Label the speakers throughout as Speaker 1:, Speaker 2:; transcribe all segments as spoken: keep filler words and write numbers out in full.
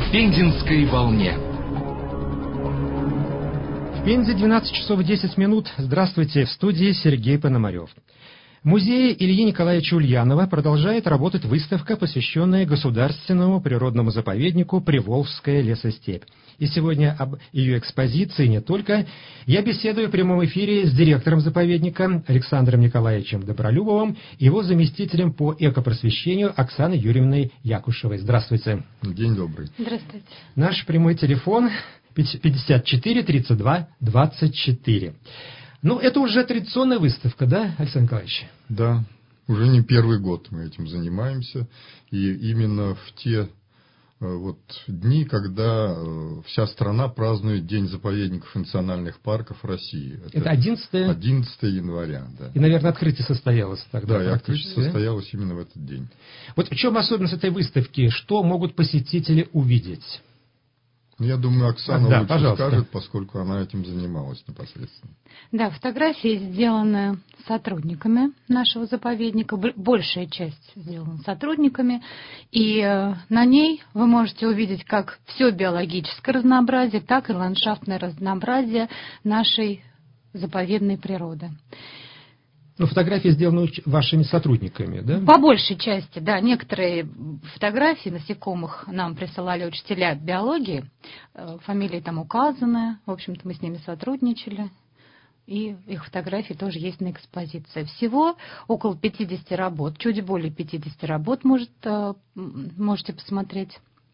Speaker 1: Пензенской волне.
Speaker 2: В Пензе двенадцать часов десять минут. Здравствуйте, в студии Сергей Пономарев. В музее Ильи Николаевича Ульянова продолжает работать выставка, посвященная государственному природному заповеднику Приволжская лесостепь. И сегодня об ее экспозиции не только. Я беседую в прямом эфире с директором заповедника Александром Николаевичем Добролюбовым и его заместителем по экопросвещению Оксаной Юрьевной Якушевой. Здравствуйте.
Speaker 3: День добрый.
Speaker 4: Здравствуйте.
Speaker 2: Наш прямой телефон пятьдесят четыре тридцать два двадцать четыре. Ну, это уже традиционная выставка, да, Александр Николаевич?
Speaker 3: Да, уже не первый год мы этим занимаемся. И именно в те вот дни, когда вся страна празднует День заповедников и национальных парков России.
Speaker 2: Это, это одиннадцатое
Speaker 3: января, да.
Speaker 2: И, наверное, открытие состоялось тогда.
Speaker 3: Да, и открытие состоялось именно в этот день.
Speaker 2: Вот в чем особенность этой выставки? Что могут посетители увидеть?
Speaker 3: Я думаю, Оксана
Speaker 2: а, да,
Speaker 3: лучше
Speaker 2: пожалуйста.
Speaker 3: скажет, поскольку она этим занималась непосредственно.
Speaker 4: Да, фотографии сделаны сотрудниками нашего заповедника, большая часть сделана сотрудниками, и на ней вы можете увидеть как все биологическое разнообразие, так и ландшафтное разнообразие нашей заповедной природы.
Speaker 2: Ну, фотографии сделаны вашими сотрудниками, да?
Speaker 4: По большей части, да. Некоторые фотографии насекомых нам присылали учителя биологии. Фамилии там указаны. В общем-то, мы с ними сотрудничали. И их фотографии тоже есть на экспозиции. Всего около пятидесяти работ, чуть более пятидесяти работ может, можете посмотреть.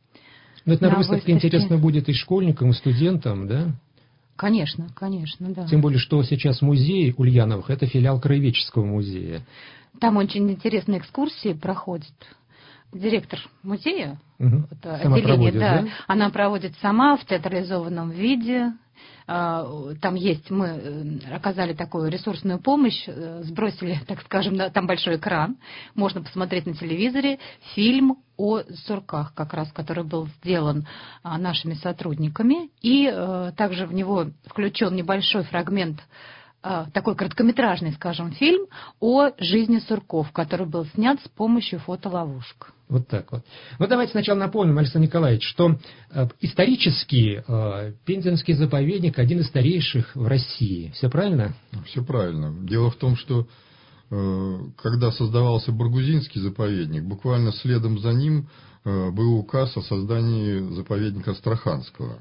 Speaker 2: Но это, наверное, выставка интересна будет и школьникам, и студентам, да?
Speaker 4: Конечно, конечно, да.
Speaker 2: Тем более, что сейчас музей Ульяновых – это филиал Краеведческого музея.
Speaker 4: Там очень интересные экскурсии проходят. Директор музея,
Speaker 2: угу.
Speaker 4: вот, отделение,
Speaker 2: проводит,
Speaker 4: да,
Speaker 2: да,
Speaker 4: она проводит сама в театрализованном виде. Там есть, мы оказали такую ресурсную помощь, сбросили, так скажем, там большой экран, можно посмотреть на телевизоре фильм о сурках, как раз, который был сделан нашими сотрудниками, и также в него включен небольшой фрагмент, такой короткометражный, скажем, фильм о жизни сурков, который был снят с помощью фотоловушек.
Speaker 2: Вот так вот. Ну, давайте сначала напомним, Александр Николаевич, что э, исторически э, Пензенский заповедник один из старейших в России. Все правильно?
Speaker 3: Все правильно. Дело в том, что э, когда создавался Баргузинский заповедник, буквально следом за ним э, был указ о создании заповедника Астраханского.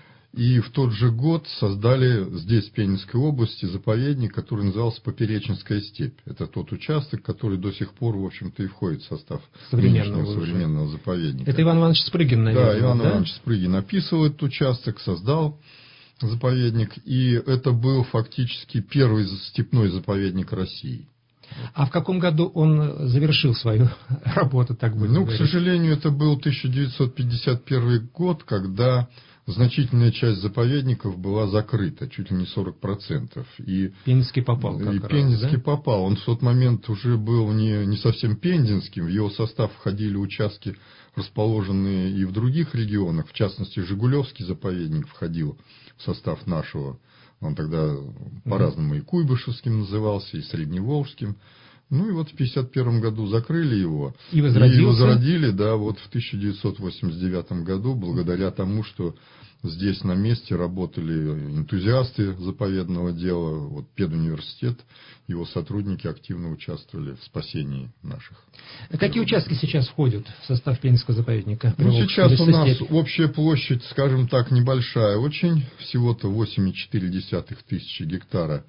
Speaker 3: И в тот же год создали здесь, в Пензенской области, заповедник, который назывался Попереченская степь. Это тот участок, который до сих пор, в общем-то, и входит в состав современного, современного заповедника.
Speaker 2: Это Иван Иванович Спрыгин, наверное.
Speaker 3: Да, Иван
Speaker 2: да?
Speaker 3: Иванович Спрыгин описывал этот участок, создал заповедник, и это был фактически первый степной заповедник России.
Speaker 2: А в каком году он завершил свою работу, так будем
Speaker 3: Ну,
Speaker 2: говорить?
Speaker 3: к сожалению, это был тысяча девятьсот пятьдесят первый год, когда значительная часть заповедников была закрыта, чуть ли не сорок процентов. И
Speaker 2: Пензенский попал как
Speaker 3: и
Speaker 2: раз,
Speaker 3: Пензенский
Speaker 2: да?
Speaker 3: попал. Он в тот момент уже был не, не совсем пензенским. В его состав входили участки, расположенные и в других регионах. В частности, Жигулевский заповедник входил в состав нашего. Он тогда по-разному и Куйбышевским назывался, и Средневолжским. Ну и вот в пятьдесят первом году закрыли его.
Speaker 2: И возродился.
Speaker 3: И возродили, да, вот в тысяча девятьсот восемьдесят девятом году, благодаря тому, что здесь на месте работали энтузиасты заповедного дела, вот педуниверситет, его сотрудники активно участвовали в спасении наших.
Speaker 2: А какие участки сейчас входят в состав Пензенского заповедника?
Speaker 3: Ну, сейчас у нас общая площадь, скажем так, небольшая очень, всего-то восемь целых четыре десятых тысячи гектара.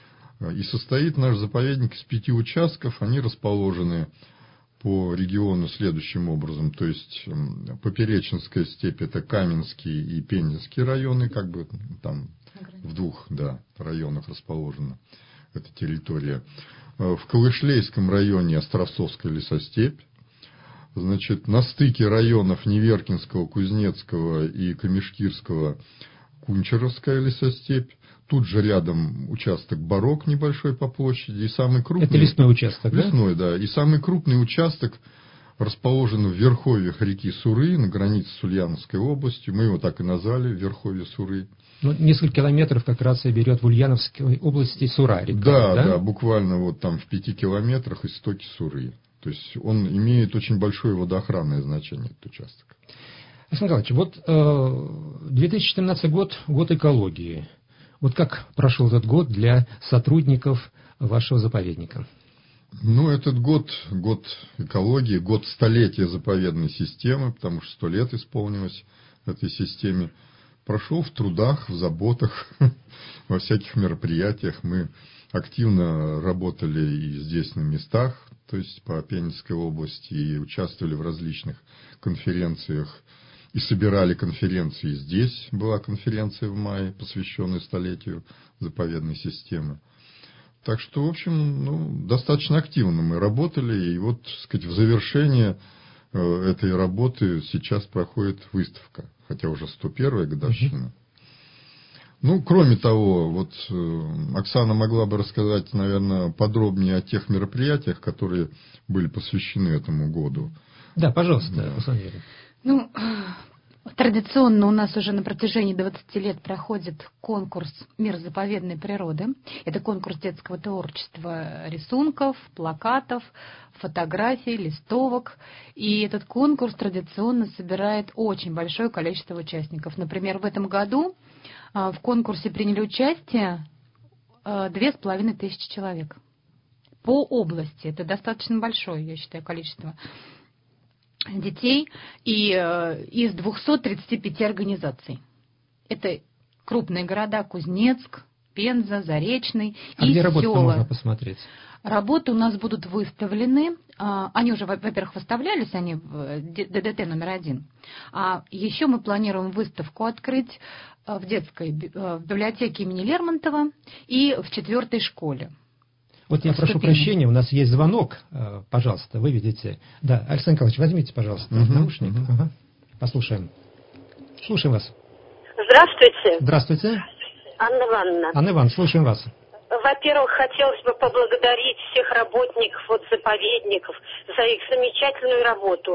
Speaker 3: И состоит наш заповедник из пяти участков, они расположены по региону следующим образом, то есть Попереченская степь – это Каменский и Пензенский районы, как бы там в двух да, районах расположена эта территория. В Калышлейском районе Островцовская лесостепь. Значит, на стыке районов Неверкинского, Кузнецкого и Камешкирского Кунчаровская лесостепь. Тут же рядом участок Барок небольшой по площади. И самый крупный,
Speaker 2: это лесной участок,
Speaker 3: лесной,
Speaker 2: да?
Speaker 3: да. И самый крупный участок расположен в верховьях реки Суры, на границе с Ульяновской областью. Мы его так и назвали, верховье Суры.
Speaker 2: Ну, несколько километров как раз и берет в Ульяновской области Сура река.
Speaker 3: Да,
Speaker 2: да,
Speaker 3: да, буквально вот там в пяти километрах истоки Суры. То есть он имеет очень большое водоохранное значение, этот участок.
Speaker 2: Александр Николаевич, вот э, две тысячи четырнадцатый год, год экологии. Вот как прошел этот год для сотрудников вашего заповедника?
Speaker 3: Ну, этот год, год экологии, год столетия заповедной системы, потому что сто лет исполнилось этой системе, прошел в трудах, в заботах, во всяких мероприятиях. Мы активно работали и здесь на местах, то есть по Пензенской области, и участвовали в различных конференциях, и собирали конференции здесь. Была конференция в мае, посвященная столетию заповедной системы. Так что, в общем, ну, достаточно активно мы работали, и вот, так сказать, в завершение э, этой работы сейчас проходит выставка, хотя уже сто первая годовщина. Uh-huh. Ну, кроме того, вот э, Оксана могла бы рассказать, наверное, подробнее о тех мероприятиях, которые были посвящены этому году.
Speaker 2: Да, пожалуйста, Оксана Юрьевна.
Speaker 4: Ну, традиционно у нас уже на протяжении двадцати лет проходит конкурс «Мир заповедной природы». Это конкурс детского творчества, рисунков, плакатов, фотографий, листовок. И этот конкурс традиционно собирает очень большое количество участников. Например, в этом году в конкурсе приняли участие две с половиной тысячи человек по области. Это достаточно большое, я считаю, количество детей и э, из двухсот тридцати пяти организаций. Это крупные города: Кузнецк, Пенза, Заречный
Speaker 2: а
Speaker 4: и
Speaker 2: где работы
Speaker 4: села.
Speaker 2: Можно посмотреть?
Speaker 4: Работы у нас будут выставлены. Э, они уже, во-первых, выставлялись, они в ДДТ номер один. А еще мы планируем выставку открыть в детской э, в библиотеке имени Лермонтова и в четвертой школе.
Speaker 2: Вот я прошу прощения, у нас есть звонок. Пожалуйста, вы видите. Да, Александр Николаевич, возьмите, пожалуйста, uh-huh, наушник. Uh-huh. Ага. Послушаем. Слушаем вас.
Speaker 1: Здравствуйте.
Speaker 2: Здравствуйте.
Speaker 1: Анна Ивановна.
Speaker 2: Анна Ивановна, слушаем вас.
Speaker 1: Во-первых, хотелось бы поблагодарить всех работников, вот, заповедников за их замечательную работу.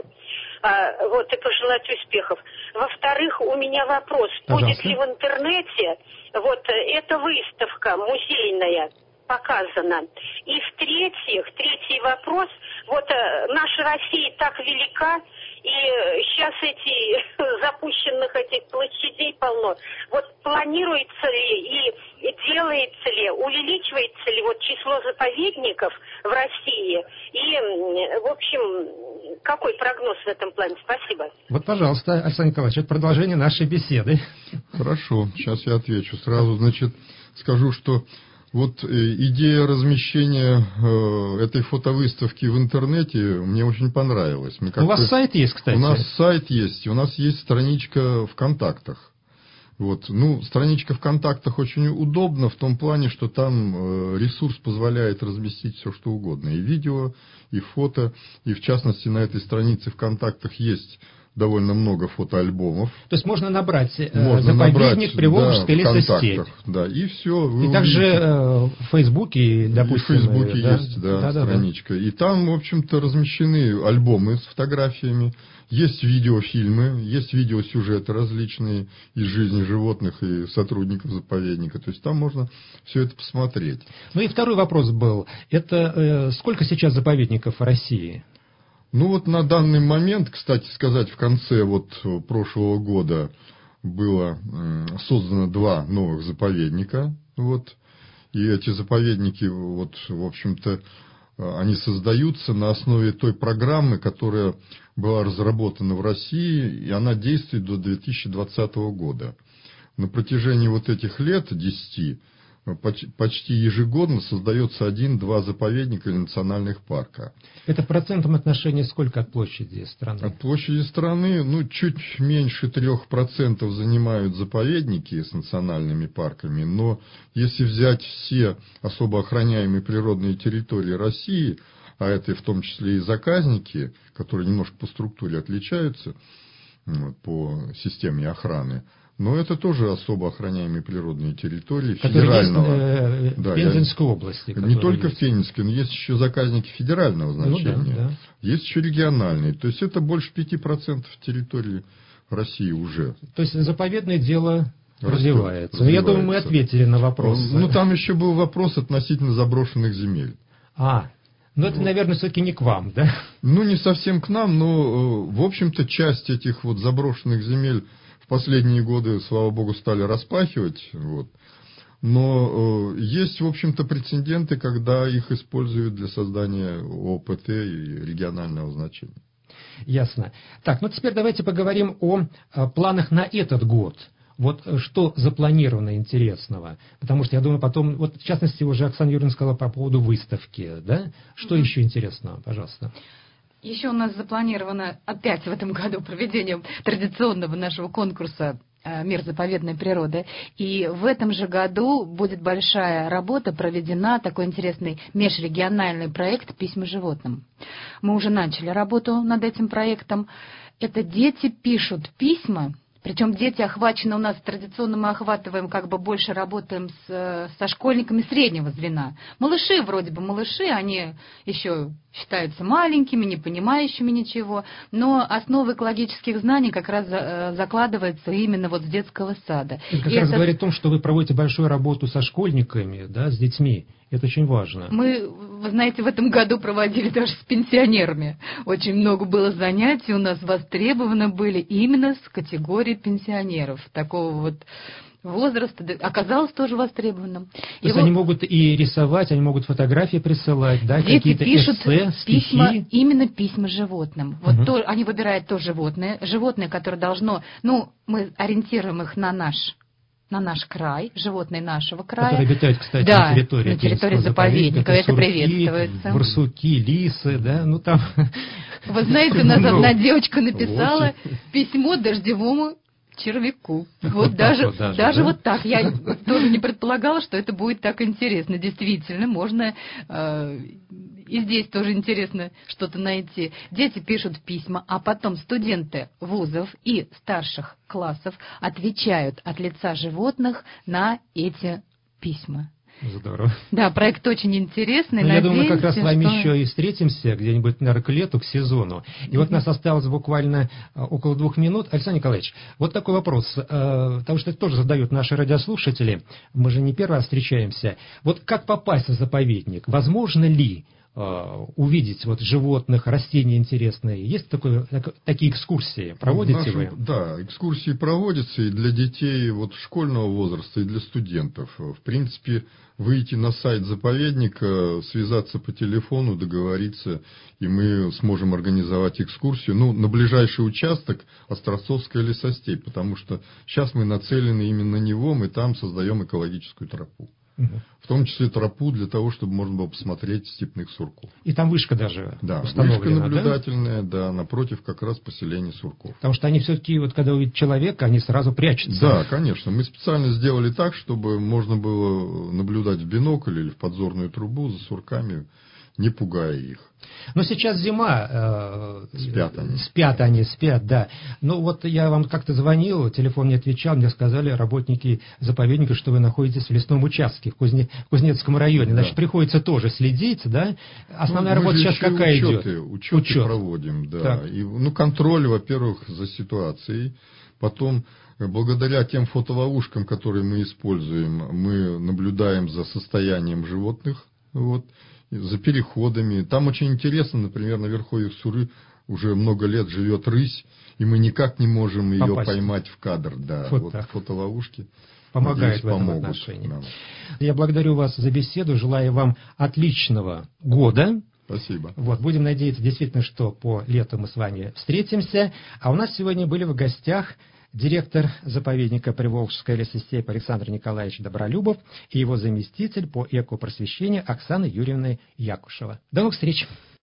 Speaker 1: А, вот, и пожелать успехов. Во-вторых, у меня вопрос.
Speaker 2: Пожалуйста.
Speaker 1: Будет ли в интернете вот эта выставка музейная показано. И в-третьих, третий вопрос, вот э, наша Россия так велика, и сейчас эти запущенных этих площадей полно. Вот планируется ли и делается ли, увеличивается ли вот число заповедников в России? И, в общем, какой прогноз в этом плане? Спасибо.
Speaker 2: Вот, пожалуйста, Александр Николаевич, это продолжение нашей беседы.
Speaker 3: Хорошо, сейчас я отвечу сразу. Значит, скажу, что вот идея размещения э, этой фотовыставки в интернете мне очень понравилась. Мы
Speaker 2: у вас сайт есть, кстати?
Speaker 3: У нас сайт есть, у нас есть страничка ВКонтактах. Вот. Ну, страничка ВКонтактах очень удобна в том плане, что там э, ресурс позволяет разместить все, что угодно. И видео, и фото, и в частности на этой странице ВКонтактах есть довольно много фотоальбомов.
Speaker 2: То есть можно набрать
Speaker 3: можно
Speaker 2: заповедник Приволжская
Speaker 3: да,
Speaker 2: лесостепь.
Speaker 3: Да, и все.
Speaker 2: И также э, в Фейсбуке, допустим.
Speaker 3: И в Фейсбуке
Speaker 2: да,
Speaker 3: есть да,
Speaker 2: да,
Speaker 3: страничка.
Speaker 2: Да, да.
Speaker 3: И там, в общем-то, размещены альбомы с фотографиями. Есть видеофильмы, есть видеосюжеты различные из жизни животных и сотрудников заповедника. То есть там можно все это посмотреть.
Speaker 2: Ну и второй вопрос был. Это э, сколько сейчас заповедников в России?
Speaker 3: Ну вот на данный момент, кстати сказать, в конце вот прошлого года было создано два новых заповедника. Вот, и эти заповедники, вот, в общем-то, они создаются на основе той программы, которая была разработана в России, и она действует до две тысячи двадцатого года. На протяжении вот этих лет, десяти, почти ежегодно создается один-два заповедника или национальных парка.
Speaker 2: Это в процентном отношении сколько от площади страны?
Speaker 3: От площади страны, ну, чуть меньше трех процентов занимают заповедники с национальными парками, но если взять все особо охраняемые природные территории России, а это в том числе и заказники, которые немножко по структуре отличаются, вот, по системе охраны, но это тоже особо охраняемые природные территории федерального.
Speaker 2: Которые есть, э,
Speaker 3: да,
Speaker 2: в Пензенской я, области.
Speaker 3: Не только
Speaker 2: есть.
Speaker 3: в Пензенской, но есть еще заказники федерального значения. Ну, да, да. Есть еще региональные. То есть это больше пяти процентов территории России уже.
Speaker 2: То есть заповедное дело
Speaker 3: Растет,
Speaker 2: развивается.
Speaker 3: развивается.
Speaker 2: Но я думаю, мы ответили на вопрос.
Speaker 3: Ну, там еще был вопрос относительно заброшенных земель.
Speaker 2: А, Но это, наверное, все-таки не к вам, да?
Speaker 3: Ну, не совсем к нам, но, в общем-то, часть этих вот заброшенных земель в последние годы, слава богу, стали распахивать. Вот. Но есть, в общем-то, прецеденты, когда их используют для создания ОПТ и регионального значения.
Speaker 2: Ясно. Так, ну теперь давайте поговорим о, о планах на этот год. Вот что запланировано интересного? Потому что, я думаю, потом, вот в частности, уже Оксана Юрьевна сказала по поводу выставки, да? Что mm-hmm. еще интересного, пожалуйста?
Speaker 4: Еще у нас запланировано опять в этом году проведение традиционного нашего конкурса «Мир заповедной природы». И в этом же году будет большая работа проведена, такой интересный межрегиональный проект «Письма животным». Мы уже начали работу над этим проектом. Это дети пишут письма. Причем дети охвачены у нас, традиционно мы охватываем, как бы больше работаем с, со школьниками среднего звена. Малыши вроде бы малыши, они еще считаются маленькими, не понимающими ничего, но основы экологических знаний как раз за, закладываются именно вот с детского сада.
Speaker 2: Это как
Speaker 4: И
Speaker 2: раз
Speaker 4: это...
Speaker 2: говорит о том, что вы проводите большую работу со школьниками, да, с детьми. Это очень важно.
Speaker 4: Мы, вы знаете, в этом году проводили даже с пенсионерами. Очень много было занятий, у нас востребованы были именно с категории пенсионеров. Такого вот возраста оказалось тоже востребованным.
Speaker 2: То и есть вот они могут и рисовать, они могут фотографии присылать, да,
Speaker 4: дети
Speaker 2: какие-то
Speaker 4: пишут
Speaker 2: эссе,
Speaker 4: письма,
Speaker 2: стихи.
Speaker 4: именно письма животным. Вот
Speaker 2: угу.
Speaker 4: то, они выбирают то животное, животное, которое должно, ну, мы ориентируем их на наш на наш край, животные нашего края.
Speaker 2: Которые обитают, кстати,
Speaker 4: да,
Speaker 2: на территории,
Speaker 4: на территории заповедника. Это, это
Speaker 2: сурки,
Speaker 4: приветствуется.
Speaker 2: Барсуки, лисы, да, ну там...
Speaker 4: Вы знаете, у нас одна девочка написала письмо дождевому червяку. Вот, вот даже, вот, даже, даже да? вот так. Я тоже не предполагала, что это будет так интересно. Действительно, можно э, и здесь тоже интересно что-то найти. Дети пишут письма, а потом студенты вузов и старших классов отвечают от лица животных на эти письма.
Speaker 2: Здорово.
Speaker 4: Да, проект очень интересный.
Speaker 2: Ну, я думаю, мы как раз с вами
Speaker 4: что...
Speaker 2: еще и встретимся где-нибудь, наверное, к лету, к сезону. И mm-hmm. вот нас осталось буквально около двух минут. Александр Николаевич, вот такой вопрос, потому что это тоже задают наши радиослушатели. Мы же не первый раз встречаемся. Вот как попасть в заповедник? Возможно ли увидеть вот животных, растения интересные? Есть такое, такие экскурсии? Проводите нашем, вы?
Speaker 3: Да, экскурсии проводятся и для детей вот школьного возраста, и для студентов. В принципе, выйти на сайт заповедника, связаться по телефону, договориться, и мы сможем организовать экскурсию. Ну, на ближайший участок Острозовская лесостепь, потому что сейчас мы нацелены именно на него, мы там создаем экологическую тропу. Угу. В том числе тропу для того, чтобы можно было посмотреть степных сурков.
Speaker 2: И там вышка даже
Speaker 3: да,
Speaker 2: установлена,
Speaker 3: вышка наблюдательная, да? да, напротив как раз поселения сурков.
Speaker 2: Потому что они все-таки, вот когда увидят человека, они сразу прячутся.
Speaker 3: Да, конечно. Мы специально сделали так, чтобы можно было наблюдать в бинокль или в подзорную трубу за сурками, не пугая их.
Speaker 2: Но сейчас зима. Э,
Speaker 3: спят они.
Speaker 2: Спят они, спят, да. Ну вот я вам как-то звонил, телефон не отвечал, мне сказали работники заповедника, что вы находитесь в лесном участке в Кузне, Кузнецком районе. Значит, да. приходится тоже следить, да? Основная ну, работа сейчас какая
Speaker 3: учеты,
Speaker 2: идет?
Speaker 3: Учеты Учет. проводим, да. И, ну, контроль, во-первых, за ситуацией. Потом, благодаря тем фотоловушкам, которые мы используем, мы наблюдаем за состоянием животных, вот, за переходами. Там очень интересно, например, на верховьях Суры уже много лет живет рысь, и мы никак не можем ее Попасть. поймать в кадр. Да, вот, вот фотоловушки
Speaker 2: помогают
Speaker 3: надеюсь,
Speaker 2: в этом
Speaker 3: помогут
Speaker 2: отношении.
Speaker 3: Нам.
Speaker 2: Я благодарю вас за беседу, желаю вам отличного года.
Speaker 3: Спасибо.
Speaker 2: Вот, будем надеяться действительно, что по лету мы с вами встретимся. А у нас сегодня были в гостях директор заповедника Приволжская лесостепь Александр Николаевич Добролюбов и его заместитель по экопросвещению Оксана Юрьевна Якушева. До новых встреч!